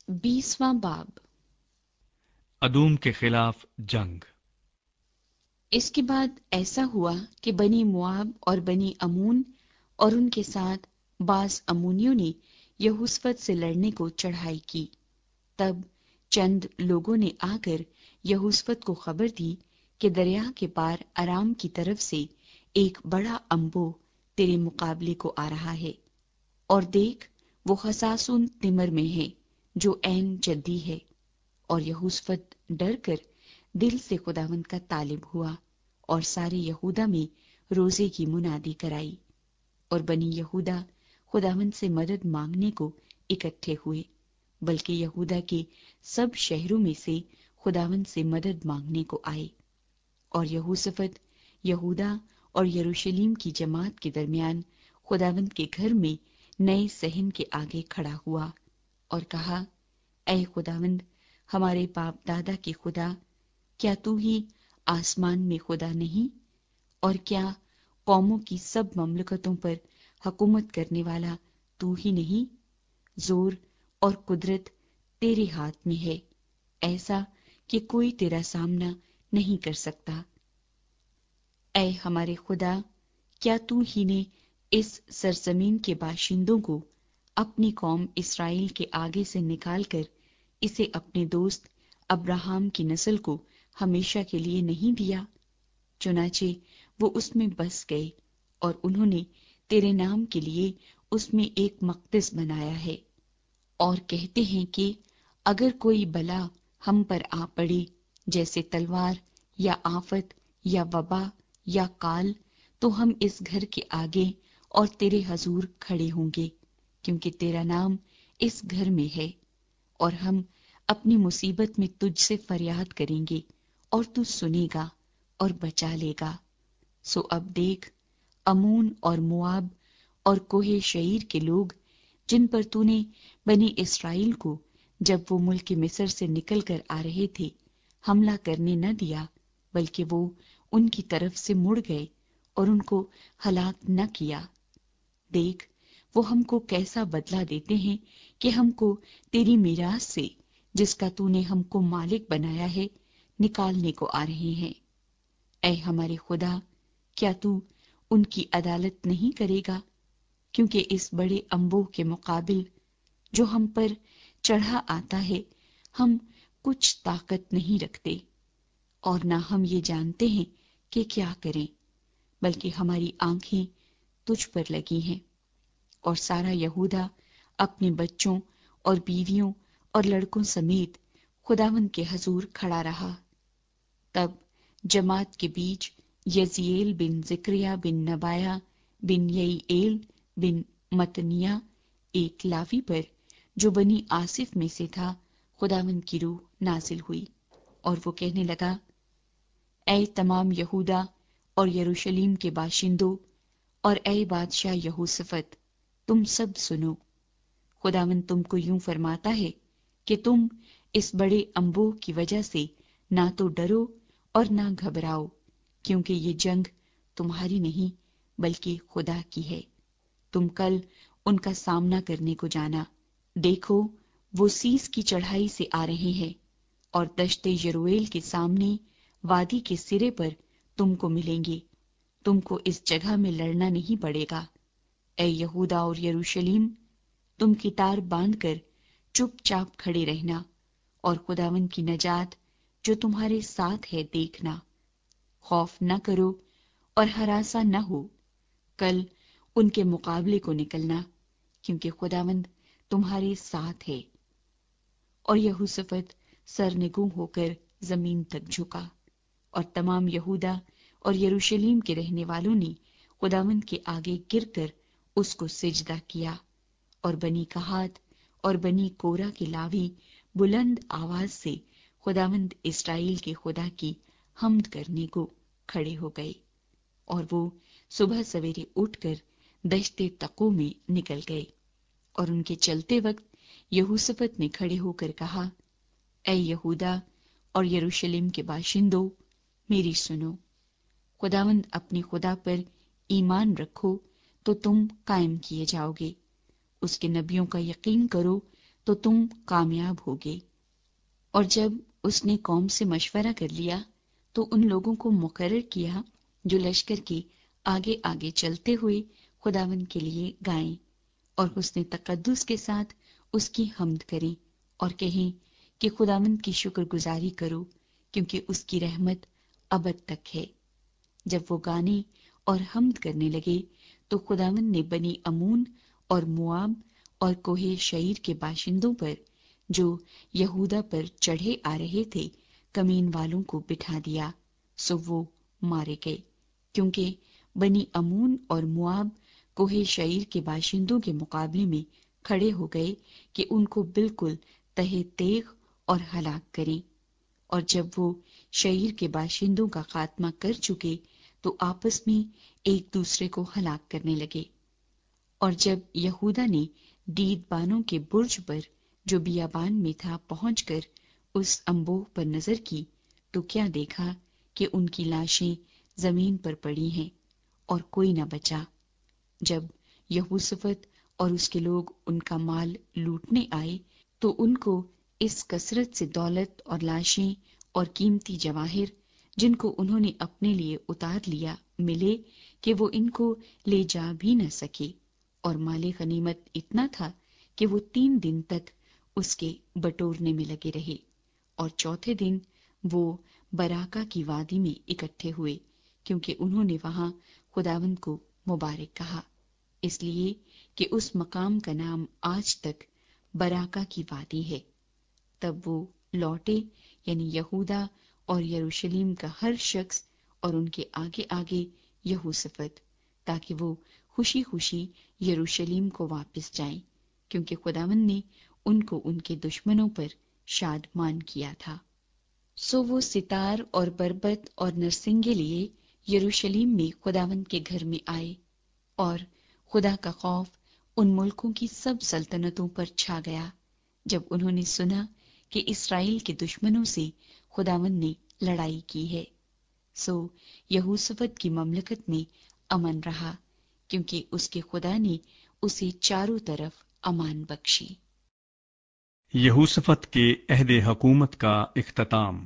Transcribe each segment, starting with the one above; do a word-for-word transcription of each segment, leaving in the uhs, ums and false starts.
बीसवां बाब। अदूम के खिलाफ जंग। इसके बाद ऐसा हुआ कि बनी मुआब और बनी अमून और उनके साथ बास अमूनियों ने यहोशफत से लड़ने को चढ़ाई की। तब चंद लोगों ने आकर यहोशफत को खबर दी कि दरिया के पार अराम की तरफ से एक बड़ा अम्बो तेरे मुकाबले को आ रहा है, और देख वो हसासुन तिमर में है जो ऐन जद्दी है। और यहोशफत डर कर दिल से खुदावंद का तालिब हुआ और सारे यहूदा में रोजे की मुनादी कराई। और बनी यहूदा खुदावंद से मदद मांगने को इकट्ठे हुए, बल्कि यहूदा के सब शहरों में से खुदावंद से मदद मांगने को आए। और यहोशफत यहूदा और यरूशलेम की जमात के दरमियान खुदावंद के घर में नए सहन के आगे खड़ा हुआ और कहा, ऐ खुदावंद हमारे बाप दादा के खुदा, क्या तू ही आसमान में खुदा नहीं? और क्या कौमों की सब ममलकतों पर हुकूमत करने वाला तू ही नहीं? जोर और कुदरत तेरे हाथ में है, ऐसा कि कोई तेरा सामना नहीं कर सकता। ऐ हमारे खुदा, क्या तू ही ने इस सरजमीन के बाशिंदों को अपनी कौम इस्राएल के आगे से निकालकर इसे अपने दोस्त अब्राहम की नस्ल को हमेशा के लिए नहीं दिया? चुनाचे वो उसमें बस गए और उन्होंने तेरे नाम के लिए उसमें एक मक़दस बनाया है। और कहते हैं कि अगर कोई बला हम पर आ पड़े, जैसे तलवार या आफत या वबा या काल, तो हम इस घर के आगे और तेरे हजूर खड़े होंगे, क्योंकि तेरा नाम इस घर में है। और हम अपनी मुसीबत में तुझसे फरियाद करेंगे और तू सुनेगा और बचा लेगा। सो अब देख, अमून और मुआब और कोहे शईर के लोग, जिन पर तूने बनी इस्राएल को जब वो मुल्क मिस्र से निकल कर आ रहे थे हमला करने न दिया, बल्कि वो उनकी तरफ से मुड़ गए और उनको हलाक न किया। देख, वो हमको कैसा बदला देते हैं कि हमको तेरी मीरास से, जिसका तूने हमको मालिक बनाया है, निकालने को आ रहे हैं। ऐ हमारे खुदा, क्या तू उनकी अदालत नहीं करेगा? क्योंकि इस बड़े अम्बो के मुकाबिल जो हम पर चढ़ा आता है हम कुछ ताकत नहीं रखते, और ना हम ये जानते हैं कि क्या करें, बल्कि हमारी आंखें तुझ पर लगी हैं। और सारा यहूदा अपने बच्चों और बीवियों और लड़कों समेत खुदावंद के हजूर खड़ा रहा। तब जमात के बीच यजीएल बिन जिक्रिया बिन नबाया बिन यईएल बिन मतनिया, एक लावी पर जो बनी आसिफ में से था, खुदावंद की रूह नाजिल हुई और वो कहने लगा, ऐ तमाम यहूदा और यरूशलेम के बाशिंदों और ऐ बादशाह यहोशफत, तुम सब सुनो। खुदावंद तुमको यूं फरमाता है कि तुम इस बड़े अम्बोह की वजह से ना तो डरो और ना घबराओ, क्योंकि ये जंग तुम्हारी नहीं बल्कि खुदा की है। तुम कल उनका सामना करने को जाना। देखो, वो सीस की चढ़ाई से आ रहे हैं और दश्ते यरूएल के सामने वादी के सिरे पर तुमको मिलेंगे। तुमको इस जगह में लड़ना नहीं पड़ेगा। ऐ यहूदा और यरूशलेम, तुम कितार बांधकर चुपचाप खड़े रहना और खुदावंद की नजात जो तुम्हारे साथ है देखना। खौफ न करो और हरासा न हो। कल उनके मुकाबले को निकलना, क्योंकि खुदावंद तुम्हारे साथ है। और यहोशफत सरनिगूं होकर जमीन तक झुका, और तमाम यहूदा और यरूशलेम के रहने वालों ने खुदावंद के आगे गिरकर उसको सिजदा किया। और बनी कहात और बनी कोरा के लावी बुलंद आवाज से खुदावंद इस्राएल के खुदा की हम्द करने को खड़े हो गए। और वो सुबह सवेरे उठकर दश्ते तको में निकल गए। और उनके चलते वक्त यहोशफत ने खड़े होकर कहा, ऐ यहूदा और यरूशलेम के बाशिंदों, मेरी सुनो। खुदावंद अपने खुदा पर ईमान रखो तो तुम कायम किए जाओगे। उसके नबियों का यकीन करो تو تم کامیاب ہوگے۔ اور جب اس نے قوم سے مشورہ کر لیا تو ان لوگوں کو مقرر کیا جو لشکر کے آگے آگے چلتے ہوئے خداوند کے لیے گائیں اور حسن تقدس کے ساتھ اس کی حمد کریں اور کہیں کہ خداوند کی شکر گزاری کرو کیونکہ اس کی رحمت ابد تک ہے۔ جب وہ گانے اور حمد کرنے لگے تو خداوند نے بنی امون اور مواب اور کوہ شعیر کے باشندوں پر جو یہودا پر چڑھے آ رہے تھے کمین والوں کو بٹھا دیا، سو وہ مارے گئے، کیونکہ بنی امون اور مواب کوہ شعیر کے باشندوں کے مقابلے میں کھڑے ہو گئے کہ ان کو بالکل تہہ تیغ اور ہلاک کریں۔ اور جب وہ شعیر کے باشندوں کا خاتمہ کر چکے تو آپس میں ایک دوسرے کو ہلاک کرنے لگے۔ اور جب یہودا نے دید بانوں کے برج پر جو بیابان میں تھا پہنچ کر اس انبوہ پر نظر کی تو کیا دیکھا کہ ان کی لاشیں زمین پر پڑی ہیں اور کوئی نہ بچا۔ جب یہوشافط اور اس کے لوگ ان کا مال لوٹنے آئے تو ان کو اس کثرت سے دولت اور لاشیں اور قیمتی جواہر جن کو انہوں نے اپنے لیے اتار لیا ملے کہ وہ ان کو لے جا بھی نہ سکے، اور مال غنیمت اتنا تھا کہ وہ تین دن تک اس کے بٹورنے میں لگے رہے۔ اور چوتھے دن وہ براکا کی وادی میں اکٹھے ہوئے کیونکہ انہوں نے وہاں خداوند کو مبارک کہا، اس لیے کہ اس مقام کا نام آج تک براکا کی وادی ہے۔ تب وہ لوٹے، یعنی یہودا اور یروشلم کا ہر شخص اور ان کے آگے آگے یہوشافط، تاکہ وہ خوشی خوشی یروشلم کو واپس جائیں، کیونکہ خداوند نے ان کو ان کے دشمنوں پر شادمان کیا تھا۔ سو وہ ستار اور بربت اور نرسنگے لیے یروشلم میں خداوند کے گھر میں آئے، اور خدا کا خوف ان ملکوں کی سب سلطنتوں پر چھا گیا جب انہوں نے سنا کہ اسرائیل کے دشمنوں سے خداوند نے لڑائی کی ہے۔ سو یہوشافط کی مملکت میں امن رہا کیونکہ اس کے خدا نے اسے چاروں طرف امان بخشی۔ یہوشافط کے عہد حکومت کا اختتام۔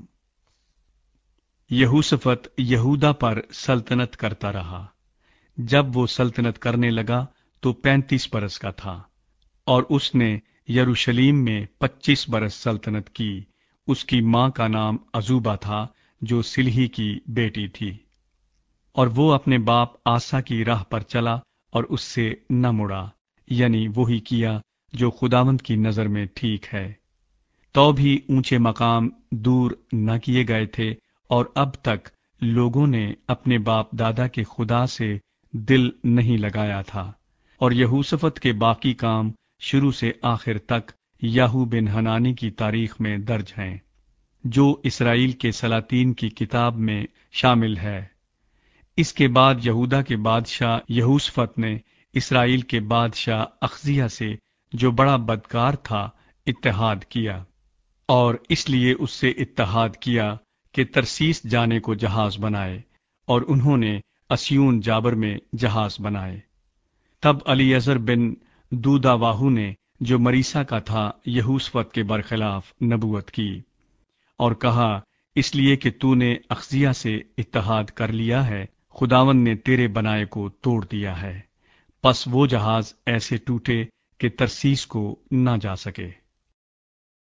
یہوشافط یہودا پر سلطنت کرتا رہا۔ جب وہ سلطنت کرنے لگا تو پینتیس برس کا تھا، اور اس نے یروشلم میں پچیس برس سلطنت کی۔ اس کی ماں کا نام عزوبہ تھا جو سلہی کی بیٹی تھی، اور وہ اپنے باپ آسا کی راہ پر چلا اور اس سے نہ مڑا، یعنی وہی کیا جو خداوند کی نظر میں ٹھیک ہے۔ تو بھی اونچے مقام دور نہ کیے گئے تھے، اور اب تک لوگوں نے اپنے باپ دادا کے خدا سے دل نہیں لگایا تھا۔ اور یہوشافط کے باقی کام شروع سے آخر تک یاہو بن حنانی کی تاریخ میں درج ہیں، جو اسرائیل کے سلاطین کی کتاب میں شامل ہے۔ اس کے بعد یہودا کے بادشاہ یہوشافط نے اسرائیل کے بادشاہ اخزیہ سے، جو بڑا بدکار تھا، اتحاد کیا، اور اس لیے اس سے اتحاد کیا کہ ترسیس جانے کو جہاز بنائے، اور انہوں نے اسیون جابر میں جہاز بنائے۔ تب الیعزر بن دودا واہو نے، جو مریسا کا تھا، یہوشافط کے برخلاف نبوت کی اور کہا، اس لیے کہ تو نے اخزیہ سے اتحاد کر لیا ہے، خداوند نے تیرے بنائے کو توڑ دیا ہے۔ پس وہ جہاز ایسے ٹوٹے کہ ترسیس کو نہ جا سکے۔